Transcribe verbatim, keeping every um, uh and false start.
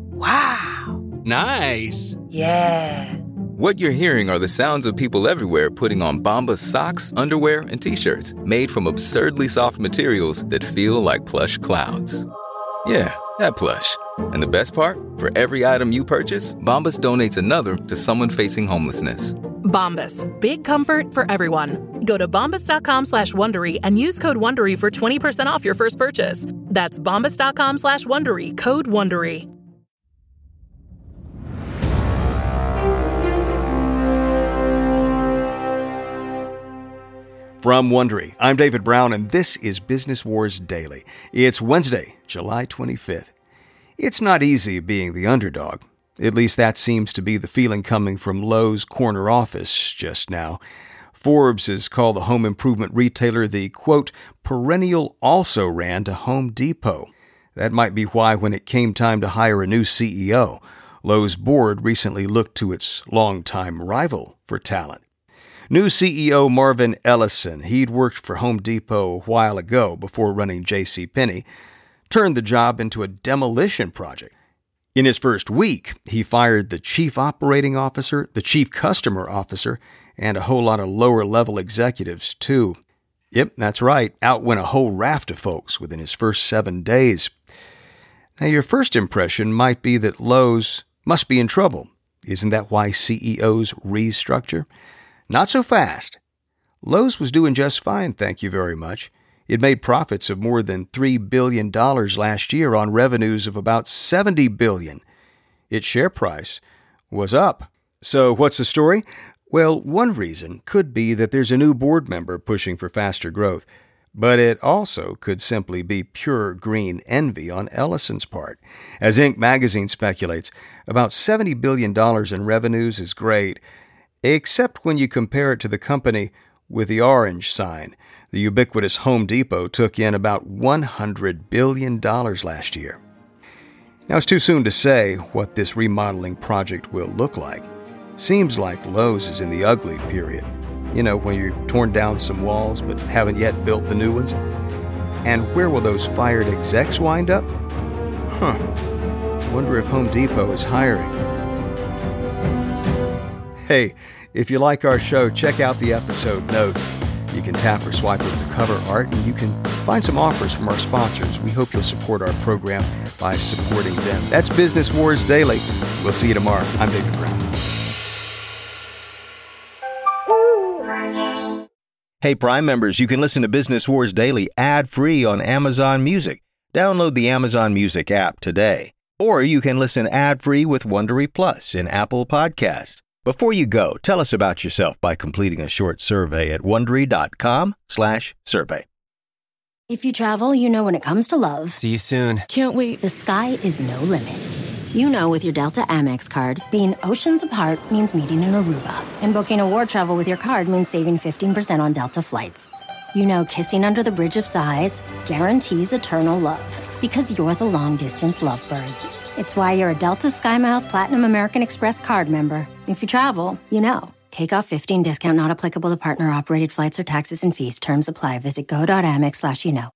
Wow. Nice. Yeah. What you're hearing are the sounds of people everywhere putting on Bombas socks, underwear, and T-shirts made from absurdly soft materials that feel like plush clouds. Yeah, that plush. And the best part? For every item you purchase, Bombas donates another to someone facing homelessness. Bombas. Big comfort for everyone. Go to bombas.com slash Wondery and use code Wondery for twenty percent off your first purchase. That's bombas.com slash Wondery. Code Wondery. From Wondery, I'm David Brown, and this is Business Wars Daily. It's Wednesday, July twenty-fifth. It's not easy being the underdog. At least that seems to be the feeling coming from Lowe's corner office just now. Forbes has called the home improvement retailer the, quote, perennial also-ran to Home Depot. That might be why when it came time to hire a new C E O, Lowe's board recently looked to its longtime rival for talent. New C E O Marvin Ellison, he'd worked for Home Depot a while ago before running J C. Penney, turned the job into a demolition project. In his first week, he fired the chief operating officer, the chief customer officer, and a whole lot of lower-level executives, too. Yep, that's right, out went a whole raft of folks within his first seven days. Now, your first impression might be that Lowe's must be in trouble. Isn't that why C E Os restructure? Not so fast. Lowe's was doing just fine, thank you very much. It made profits of more than three billion dollars last year on revenues of about seventy billion dollars. Its share price was up. So what's the story? Well, one reason could be that there's a new board member pushing for faster growth, but it also could simply be pure green envy on Ellison's part. As Inc magazine speculates, about seventy billion dollars in revenues is great, except when you compare it to the company with the orange sign. The ubiquitous Home Depot took in about one hundred billion dollars last year. Now, it's too soon to say what this remodeling project will look like. Seems like Lowe's is in the ugly period. You know, when you've torn down some walls but haven't yet built the new ones. And where will those fired execs wind up? Huh. Wonder if Home Depot is hiring. Hey, if you like our show, check out the episode notes. You can tap or swipe over the cover art, and you can find some offers from our sponsors. We hope you'll support our program by supporting them. That's Business Wars Daily. We'll see you tomorrow. I'm David Brown. Hey, Prime members, you can listen to Business Wars Daily ad-free on Amazon Music. Download the Amazon Music app today. Or you can listen ad-free with Wondery Plus in Apple Podcasts. Before you go, tell us about yourself by completing a short survey at Wondery.com slash survey. If you travel, you know when it comes to love. See you soon. Can't wait. The sky is no limit. You know with your Delta Amex card, being oceans apart means meeting in Aruba. And booking a war travel with your card means saving fifteen percent on Delta flights. You know kissing under the Bridge of Sighs guarantees eternal love. Because you're the long-distance lovebirds. It's why you're a Delta SkyMiles Platinum American Express card member. If you travel, you know. Take off fifteen discount not applicable to partner-operated flights or taxes and fees. Terms apply. Visit go.amex slash you know.